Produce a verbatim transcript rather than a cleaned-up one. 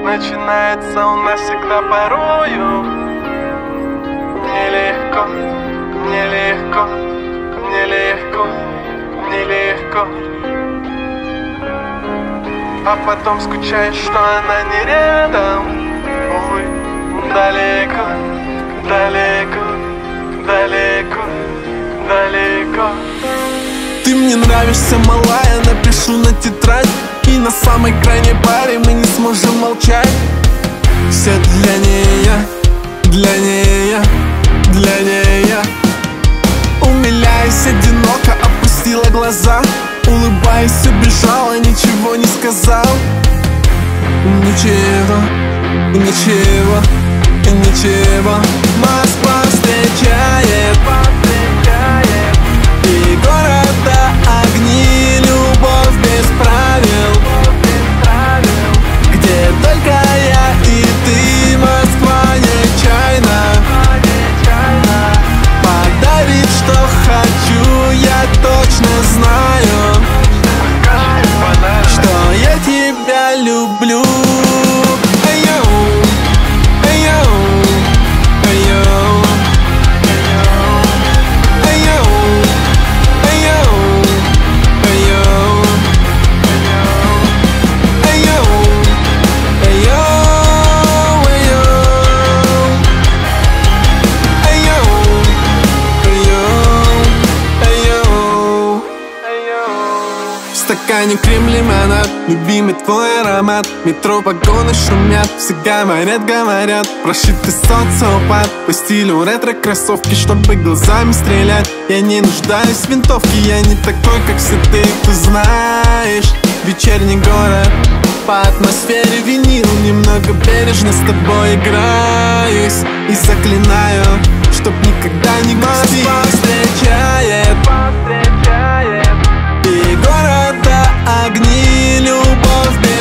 начинается у нас всегда порою. Нелегко, нелегко, нелегко, нелегко. А потом скучаешь, что она не рядом. Увы, далеко, далеко, далеко, далеко. Ты мне нравишься, малая, напишу на тетрадь. И на самой крайней паре мы не сможем молчать. Все для нее, для нее, для нее. Умиляясь одиноко, опустила глаза. Улыбаясь, убежала, ничего не сказал. Ничего, ничего, ничего. Москва встречает, и города огни, любовь без правил, где только я и ты. Москва нечаянно подарит, что хочу. Я точно знаю, что я тебя люблю. В стакане крем лимонад, любимый твой аромат. Метро вагоны шумят, все говорят, говорят. Прошитый социопат, по стилю ретро-кроссовки, чтобы глазами стрелять. Я не нуждаюсь в винтовке, я не такой, как все ты, ты знаешь. Вечерний город, по атмосфере винил. Немного бережно с тобой играюсь и заклинаю, чтоб никогда не грустить. Москва встречает, и города огни, любовь без